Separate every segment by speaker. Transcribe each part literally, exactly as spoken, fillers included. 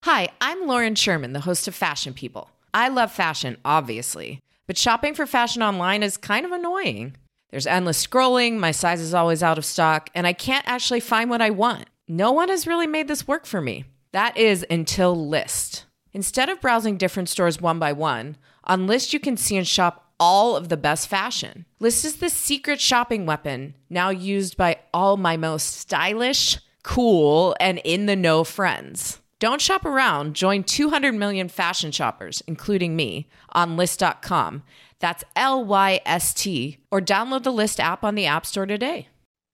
Speaker 1: Hi, I'm Lauren Sherman, the host of Fashion People. I love fashion, obviously, but shopping for fashion online is kind of annoying. There's endless scrolling, my size is always out of stock, and I can't actually find what I want. No one has really made this work for me. That is until Lyst. Instead of browsing different stores one by one, on Lyst you can see and shop all of the best fashion. Lyst is the secret shopping weapon, now used by all my most stylish, cool, and in-the-know friends. Don't shop around. Join two hundred million fashion shoppers, including me, on Lyst dot com. That's L Y S T. Or download the Lyst app on the App Store today.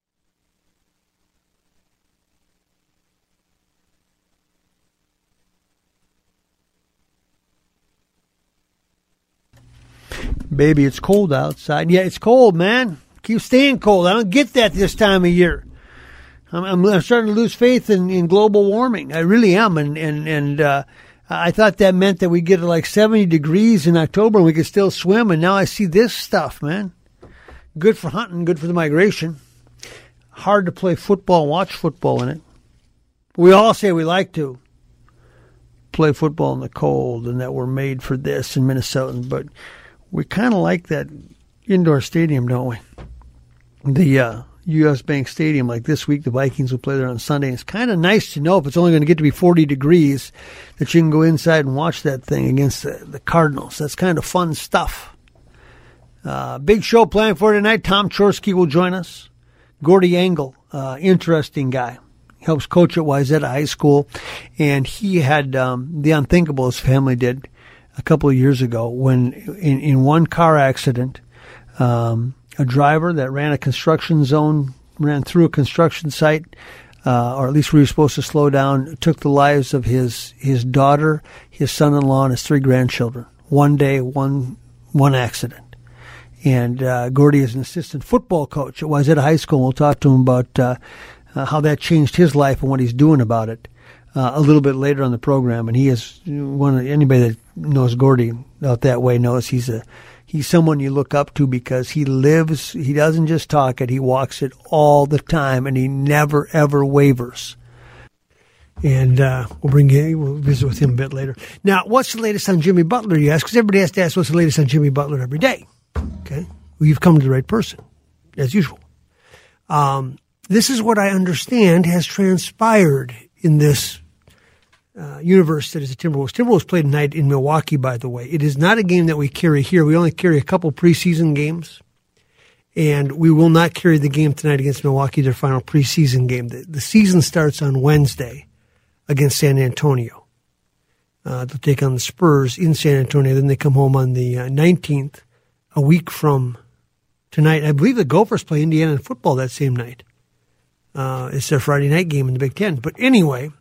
Speaker 2: Baby, it's cold outside. Yeah, it's cold, man. Keep staying cold. I don't get that this time of year. I'm, I'm, I'm starting to lose faith in, in global warming. I really am. And, and, and, uh, I thought that meant that we get like seventy degrees in October and we could still swim. And now I see this stuff, man. Good for hunting, good for the migration. Hard to play football, watch football in it. We all say we like to play football in the cold and that we're made for this in Minnesota, but we kind of like that indoor stadium, don't we? The, uh, U S Bank Stadium, like this week, the Vikings will play there on Sunday. It's kind of nice to know if it's only going to get to be forty degrees that you can go inside and watch that thing against the, the Cardinals. That's kind of fun stuff. Uh, big show planned for tonight. Tom Chorsky will join us. Gordy Engel, uh, interesting guy. He helps coach at Wayzata High School, and he had um, the unthinkable, his family did, a couple of years ago when in, in one car accident, um, a driver that ran a construction zone, ran through a construction site, uh, or at least we were supposed to slow down, took the lives of his, his daughter, his son-in-law, and his three grandchildren. One day, one, one accident. And, uh, Gordy is an assistant football coach at Wayzata High School. We'll talk to him about, uh, uh, how that changed his life and what he's doing about it, uh, a little bit later on the program. And he is one of, anybody that knows Gordy out that way knows he's a, He's someone you look up to because he lives, he doesn't just talk it, he walks it all the time, and he never, ever wavers. And uh, we'll bring you, we'll visit with him a bit later. Now, what's the latest on Jimmy Butler, you ask? Because everybody has to ask what's the latest on Jimmy Butler every day. Okay? Well, you've come to the right person, as usual. Um, this is what I understand has transpired in this Uh, universe that is the Timberwolves. Timberwolves play tonight in Milwaukee, by the way. It is not a game that we carry here. We only carry a couple preseason games, and we will not carry the game tonight against Milwaukee, their final preseason game. The, the season starts on Wednesday against San Antonio. Uh, they'll take on the Spurs in San Antonio. Then they come home on the uh, nineteenth, a week from tonight. I believe the Gophers play Indiana in football that same night. Uh, it's their Friday night game in the Big Ten. But anyway,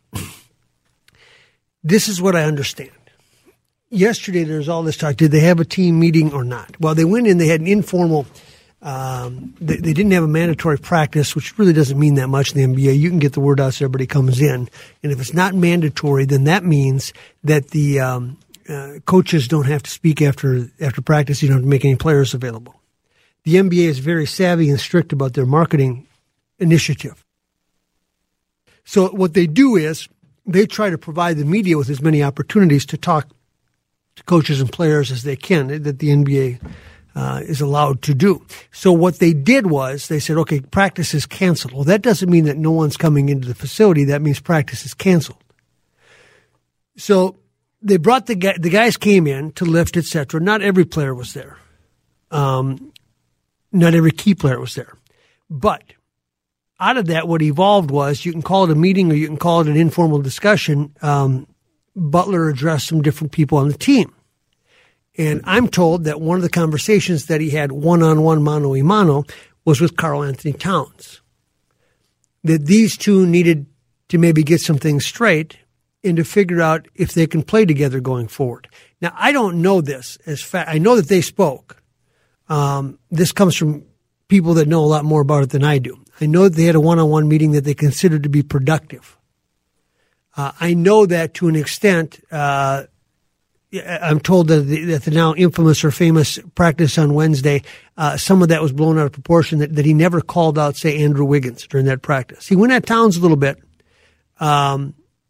Speaker 2: this is what I understand. Yesterday, there was all this talk. Did they have a team meeting or not? Well, they went in. They had an informal. Um, they, they didn't have a mandatory practice, which really doesn't mean that much in the N B A. You can get the word out so everybody comes in. And if it's not mandatory, then that means that the um, uh, coaches don't have to speak after after practice. You don't have to make any players available. The N B A is very savvy and strict about their marketing initiative. So what they do is they try to provide the media with as many opportunities to talk to coaches and players as they can, that the N B A uh, is allowed to do. So what they did was they said, okay, practice is canceled. Well, that doesn't mean that no one's coming into the facility. That means practice is canceled. So they brought the guy, the guys came in to lift, et cetera. Not every player was there. Um, not every key player was there. But out of that, what evolved was, you can call it a meeting or you can call it an informal discussion. Um, Butler addressed some different people on the team. And I'm told that one of the conversations that he had one-on-one, mano-a-mano, was with Karl Anthony Towns. That these two needed to maybe get some things straight and to figure out if they can play together going forward. Now, I don't know this as fact. I know that they spoke. Um, this comes from people that know a lot more about it than I do. I know that they had a one-on-one meeting that they considered to be productive. Uh, I know that to an extent, uh, I'm told that the, that the now infamous or famous practice on Wednesday, uh, some of that was blown out of proportion, that, that he never called out, say, Andrew Wiggins during that practice. He went at Towns a little bit, um,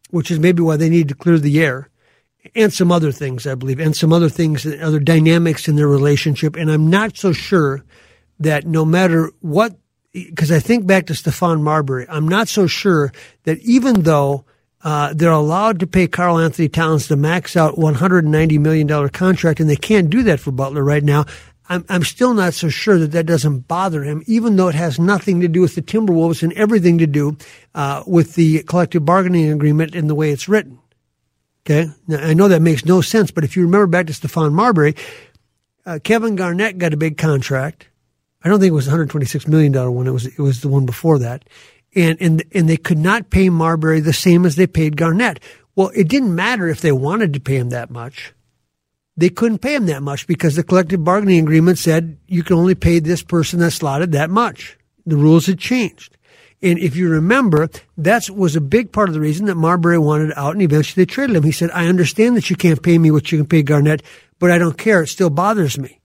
Speaker 2: which is maybe why they need to clear the air, and some other things, I believe, and some other things, other dynamics in their relationship. And I'm not so sure that no matter what, because I think back to Stephon Marbury, I'm not so sure that even though uh, they're allowed to pay Karl Anthony Towns to max out one hundred ninety million dollars contract, and they can't do that for Butler right now, I'm, I'm still not so sure that that doesn't bother him, even though it has nothing to do with the Timberwolves and everything to do uh, with the collective bargaining agreement and the way it's written. Okay? Now, I know that makes no sense, but if you remember back to Stephon Marbury, uh, Kevin Garnett got a big contract. I don't think it was a one hundred twenty-six million dollars one. It was, it was the one before that. And, and, and they could not pay Marbury the same as they paid Garnett. Well, it didn't matter if they wanted to pay him that much. They couldn't pay him that much because the collective bargaining agreement said you can only pay this person that's slotted that much. The rules had changed. And if you remember, that was a big part of the reason that Marbury wanted out, and eventually they traded him. He said, I understand that you can't pay me what you can pay Garnett, but I don't care. It still bothers me.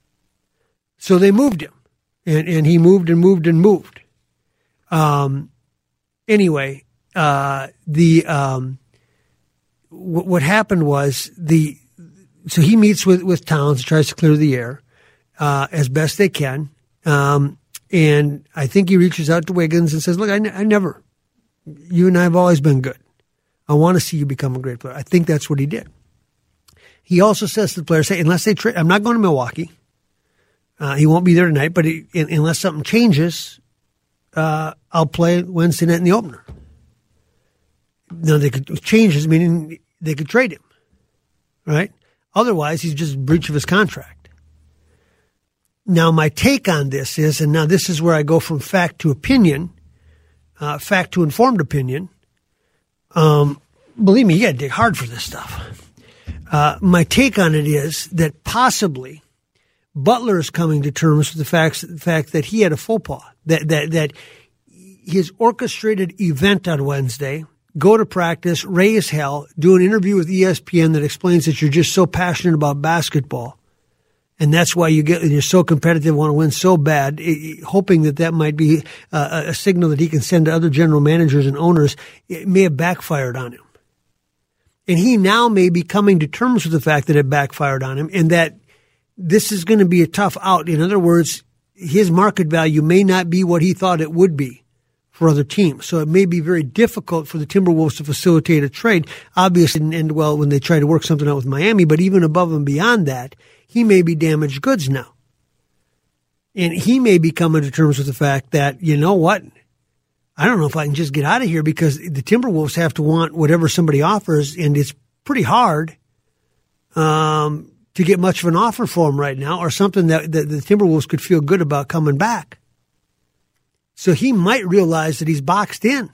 Speaker 2: So they moved him. And, and he moved and moved and moved. Um, anyway, uh, the, um, w- what happened was the, so he meets with, with Towns, tries to clear the air, uh, as best they can. Um, and I think he reaches out to Wiggins and says, look, I, n- I never, you and I have always been good. I want to see you become a great player. I think that's what he did. He also says to the players, hey, unless they trade, I'm not going to Milwaukee. Uh, he won't be there tonight, but he, unless something changes, uh, I'll play Wednesday night in the opener. Now, they could changes, meaning they could trade him, right? Otherwise, he's just a breach of his contract. Now, my take on this is, and now this is where I go from fact to opinion, uh, fact to informed opinion. Um, believe me, you got to dig hard for this stuff. Uh, my take on it is that possibly Butler is coming to terms with the fact, the fact that he had a faux pas, that, that, that his orchestrated event on Wednesday, go to practice, raise hell, do an interview with E S P N that explains that you're just so passionate about basketball. And that's why you get, you're so competitive, want to win so bad, hoping that that might be a, a signal that he can send to other general managers and owners. It may have backfired on him. And he now may be coming to terms with the fact that it backfired on him and that this is going to be a tough out. In other words, his market value may not be what he thought it would be for other teams. So it may be very difficult for the Timberwolves to facilitate a trade. Obviously, and, and well, when they try to work something out with Miami, but even above and beyond that, he may be damaged goods now. And he may be coming to terms with the fact that, you know what? I don't know if I can just get out of here because the Timberwolves have to want whatever somebody offers, and it's pretty hard um, to get much of an offer for him right now, or something that, that the Timberwolves could feel good about coming back. So he might realize that he's boxed in,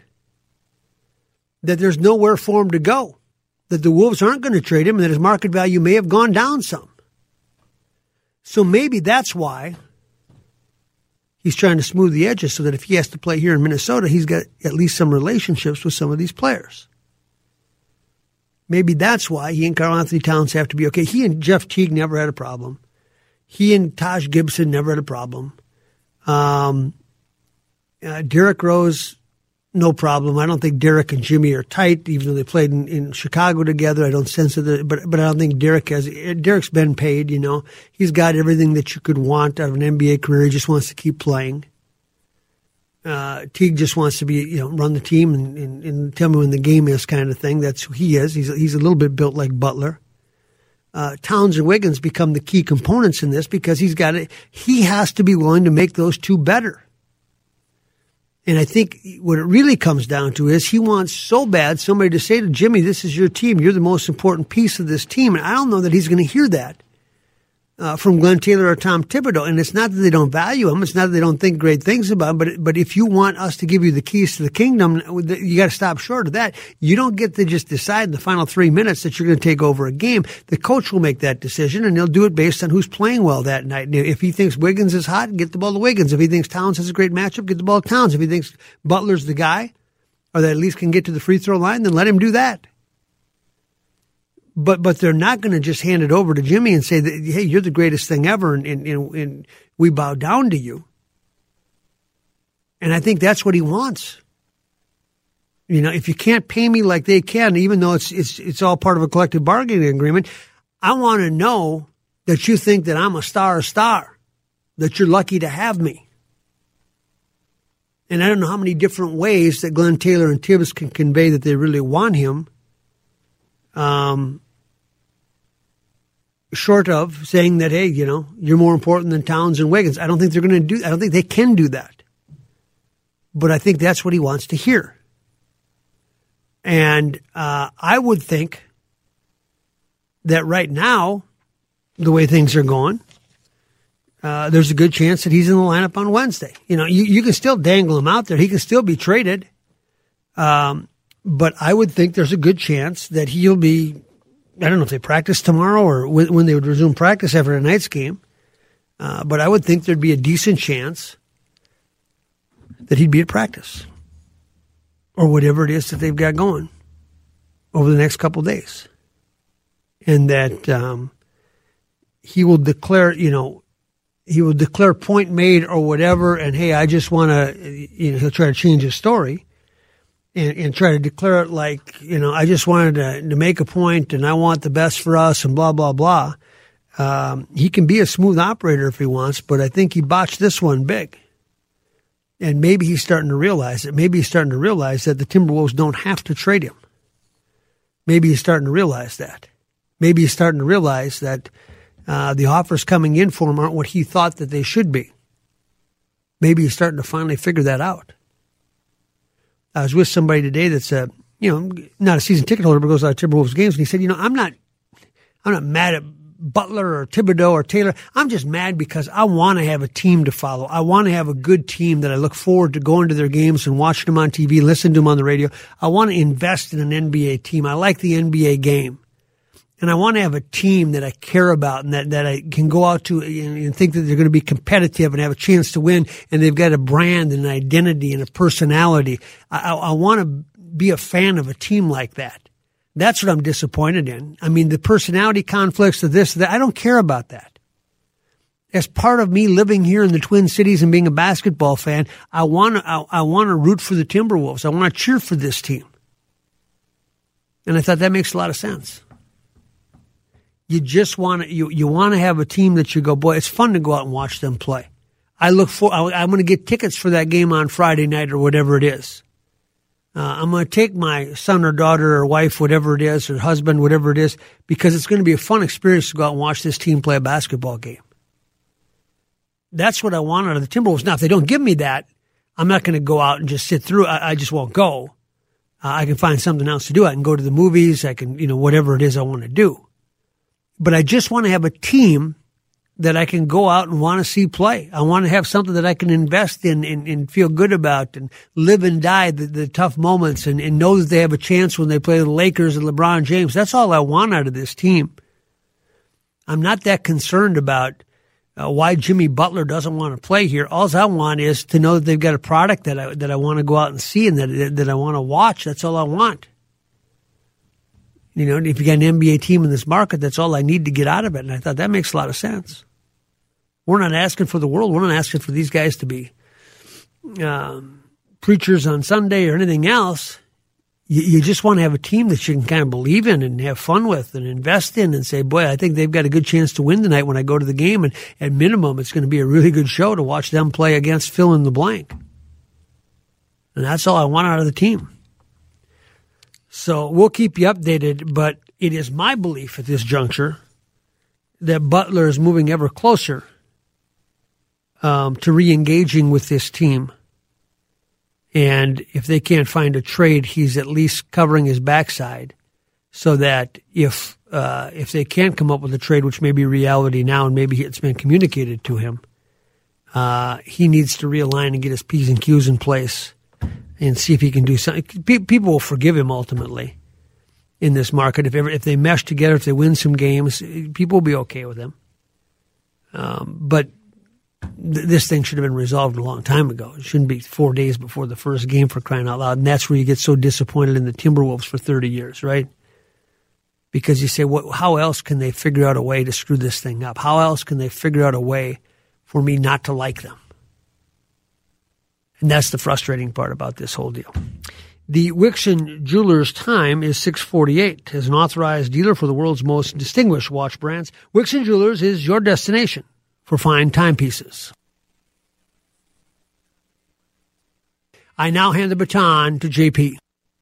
Speaker 2: that there's nowhere for him to go, that the Wolves aren't going to trade him, and that his market value may have gone down some. So maybe that's why he's trying to smooth the edges so that if he has to play here in Minnesota, he's got at least some relationships with some of these players. Maybe that's why he and Karl Anthony Towns have to be okay. He and Jeff Teague never had a problem. He and Taj Gibson never had a problem. Um, uh, Derrick Rose, no problem. I don't think Derrick and Jimmy are tight, even though they played in, in Chicago together. I don't sense it, but but I don't think Derrick has. Derrick's been paid, you know. He's got everything that you could want out of an N B A career. He just wants to keep playing. Uh, Teague just wants to be, you know, run the team and, and, and tell me when the game is, kind of thing. That's who he is. He's he's a little bit built like Butler. Uh, Towns and Wiggins become the key components in this because he's got it. He has to be willing to make those two better. And I think what it really comes down to is he wants so bad somebody to say to Jimmy, this is your team. You're the most important piece of this team. And I don't know that he's going to hear that uh, from Glenn Taylor or Tom Thibodeau. And it's not that they don't value him. It's not that they don't think great things about him. But, but if you want us to give you the keys to the kingdom, you got to stop short of that. You don't get to just decide in the final three minutes that you're going to take over a game. The coach will make that decision, and he'll do it based on who's playing well that night. And if he thinks Wiggins is hot, get the ball to Wiggins. If he thinks Towns has a great matchup, get the ball to Towns. If he thinks Butler's the guy, or that at least can get to the free throw line, then let him do that. But but they're not going to just hand it over to Jimmy and say, that, hey, you're the greatest thing ever, and, and, and we bow down to you. And I think that's what he wants. You know, if you can't pay me like they can, even though it's it's it's all part of a collective bargaining agreement, I want to know that you think that I'm a star a star, that you're lucky to have me. And I don't know how many different ways that Glenn Taylor and Tibbs can convey that they really want him, um, short of saying that, hey, you know, you're more important than Towns and Wiggins. I don't think they're going to do, I don't think they can do that. But I think that's what he wants to hear. And uh, I would think that right now, the way things are going, uh, there's a good chance that he's in the lineup on Wednesday. You know, you, you can still dangle him out there. He can still be traded. Um, but I would think there's a good chance that he'll be, I don't know if they practice tomorrow or when, when they would resume practice after tonight's game. Uh, but I would think there'd be a decent chance that he'd be at practice or whatever it is that they've got going over the next couple of days. And that um, he will declare, you know, he will declare point made or whatever, and hey, I just want to, you know, he'll try to change his story and, and try to declare it like, you know, I just wanted to, to make a point and I want the best for us and blah, blah, blah. Um, he can be a smooth operator if he wants, but I think he botched this one big. And maybe he's starting to realize it. Maybe he's starting to realize that the Timberwolves don't have to trade him. Maybe he's starting to realize that. Maybe he's starting to realize that uh, the offers coming in for him aren't what he thought that they should be. Maybe he's starting to finally figure that out. I was with somebody today that's a, you know, not a season ticket holder, but goes out to Timberwolves games, and he said, you know, I'm not, I'm not mad at Butler or Thibodeau or Taylor. I'm just mad because I want to have a team to follow. I want to have a good team that I look forward to going to their games and watching them on T V, listening to them on the radio. I want to invest in an N B A team. I like the N B A game. And I want to have a team that I care about and that, that I can go out to and think that they're going to be competitive and have a chance to win. And they've got a brand and an identity and a personality. I, I, I want to be a fan of a team like that. That's what I'm disappointed in. I mean, the personality conflicts of this, that, I don't care about that. As part of me living here in the Twin Cities and being a basketball fan, I want to, I, I want to root for the Timberwolves. I want to cheer for this team. And I thought that makes a lot of sense. You just want to, you, you want to have a team that you go, boy, it's fun to go out and watch them play. I look for, I, I'm going to get tickets for that game on Friday night or whatever it is. Uh, I'm going to take my son or daughter or wife, whatever it is, or husband, whatever it is, because it's going to be a fun experience to go out and watch this team play a basketball game. That's what I want out of the Timberwolves. Now, if they don't give me that, I'm not going to go out and just sit through. I, I just won't go. Uh, I can find something else to do. I can go to the movies. I can, you know, whatever it is I want to do. But I just want to have a team that I can go out and want to see play. I want to have something that I can invest in and, and feel good about and live and die the, the tough moments and, and know that they have a chance when they play the Lakers and LeBron James. That's all I want out of this team. I'm not that concerned about uh, why Jimmy Butler doesn't want to play here. All I want is to know that they've got a product that I, that I want to go out and see and that, that I want to watch. That's all I want. You know, if you got an N B A team in this market, that's all I need to get out of it. And I thought that makes a lot of sense. We're not asking for the world. We're not asking for these guys to be um, preachers on Sunday or anything else. You, you just want to have a team that you can kind of believe in and have fun with and invest in and say, boy, I think they've got a good chance to win tonight when I go to the game. And at minimum, it's going to be a really good show to watch them play against fill in the blank. And that's all I want out of the team. So we'll keep you updated, but it is my belief at this juncture that Butler is moving ever closer um, to re-engaging with this team. And if they can't find a trade, he's at least covering his backside so that if uh, if they can't come up with a trade, which may be reality now and maybe it's been communicated to him, uh, he needs to realign and get his P's and Q's in place and see if he can do something. People will forgive him ultimately in this market. If ever, if they mesh together, if they win some games, people will be okay with him. Um, but th- this thing should have been resolved a long time ago. It shouldn't be four days before the first game, for crying out loud. And that's where you get so disappointed in the Timberwolves for thirty years, right? Because you say, what, how else can they figure out a way to screw this thing up? How else can they figure out a way for me not to like them? And that's the frustrating part about this whole deal. The Wixon Jewelers time is six forty-eight. As an authorized dealer for the world's most distinguished watch brands, Wixon Jewelers is your destination for fine timepieces. I now hand the baton to J P.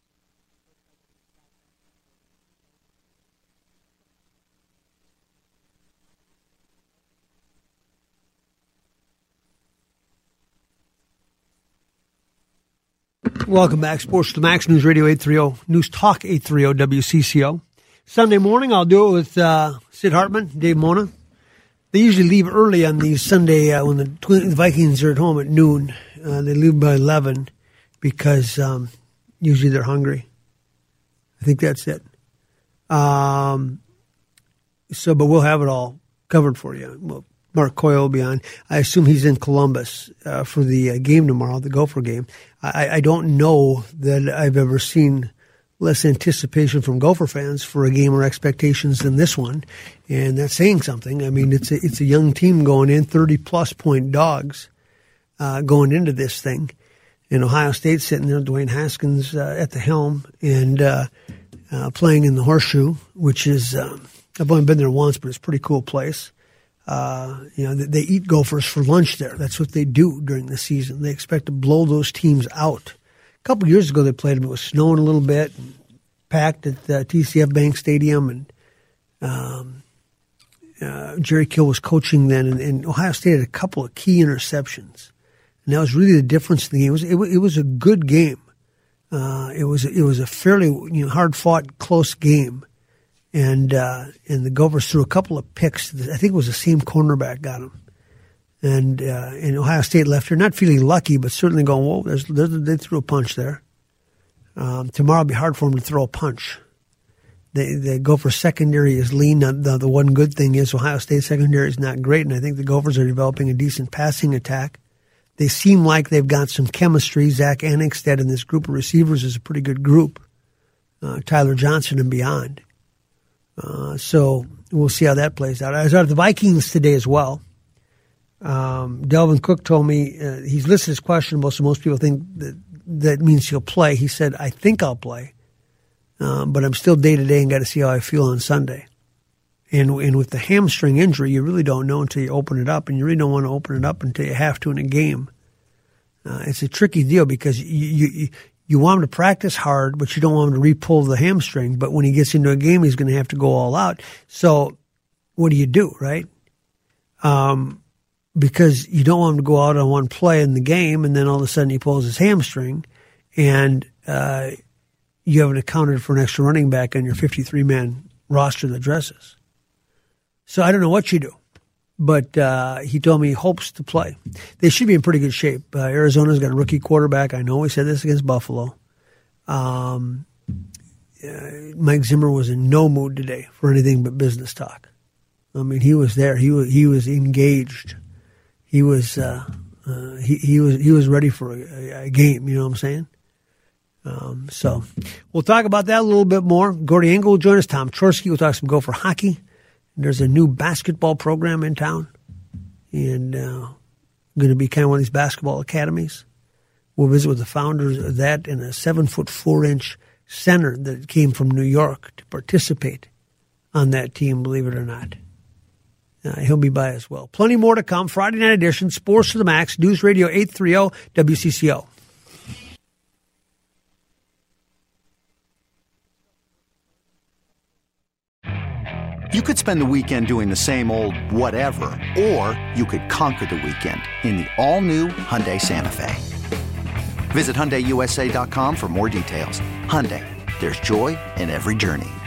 Speaker 2: Welcome back. Sports to the Max, News Radio eight thirty, News Talk eight thirty W C C O. Sunday morning, I'll do it with uh, Sid Hartman, Dave Mona. They usually leave early on these Sunday uh, when the, Twin, the Vikings are at home at noon. Uh, they leave by eleven because um, usually they're hungry. I think that's it. Um, so, but we'll have it all covered for you. Well, Mark Coyle will be on. I assume he's in Columbus uh, for the uh, game tomorrow, the Gopher game. I, I don't know that I've ever seen less anticipation from Gopher fans for a game or expectations than this one, and that's saying something. I mean, it's a, it's a young team going in, thirty-plus point dogs uh, going into this thing. And Ohio State sitting there, Dwayne Haskins uh, at the helm and uh, uh, playing in the Horseshoe, which is um, I've only been there once, but it's a pretty cool place. Uh, you know, they, they eat Gophers for lunch there. That's what they do during the season. They expect to blow those teams out. A couple of years ago, they played them. It was snowing a little bit, and packed at the T C F Bank Stadium, and um, uh, Jerry Kill was coaching then, and, and Ohio State had a couple of key interceptions, and that was really the difference in the game. It was it, it was a good game. Uh, it was it was a fairly you know hard fought, close game. And uh, and the Gophers threw a couple of picks. I think it was the same cornerback got them. And uh, and Ohio State left here not feeling lucky, but certainly going, whoa, there's, there's, they threw a punch there. Um, tomorrow will be hard for them to throw a punch. The, the Gopher secondary is lean. The, the one good thing is Ohio State secondary is not great, and I think the Gophers are developing a decent passing attack. They seem like they've got some chemistry. Zach Anixted and this group of receivers is a pretty good group. Uh, Tyler Johnson and beyond. Uh, so we'll see how that plays out. I was out at the Vikings today as well. Um, Delvin Cook told me uh, he's listed his questionable, so most people think that that means he'll play. He said, I think I'll play, um, but I'm still day-to-day and got to see how I feel on Sunday. And, and with the hamstring injury, you really don't know until you open it up, and you really don't want to open it up until you have to in a game. Uh, it's a tricky deal because you, you, you want him to practice hard, but you don't want him to re-pull the hamstring. But when he gets into a game, he's going to have to go all out. So what do you do, right? Um, because you don't want him to go out on one play in the game, and then all of a sudden he pulls his hamstring, and uh, you haven't accounted for an extra running back on your fifty-three man roster that dresses. So I don't know what you do. But uh, he told me he hopes to play. They should be in pretty good shape. Uh, Arizona's got a rookie quarterback. I know we said this against Buffalo. Um, uh, Mike Zimmer was in no mood today for anything but business talk. I mean, he was there. He was he was engaged. He was uh, uh, he he was he was ready for a, a game. You know what I'm saying? Um, so we'll talk about that a little bit more. Gordy Engel will join us. Tom Chorsky will talk some Gopher hockey. There's a new basketball program in town, and uh, going to be kind of one of these basketball academies. We'll visit with the founders of that and a seven foot four inch center that came from New York to participate on that team, believe it or not. Uh, he'll be by as well. Plenty more to come. Friday night edition, Sports to the Max, News Radio eight thirty W C C O.
Speaker 3: You could spend the weekend doing the same old whatever, or you could conquer the weekend in the all-new Hyundai Santa Fe. Visit Hyundai U S A dot com for more details. Hyundai, there's joy in every journey.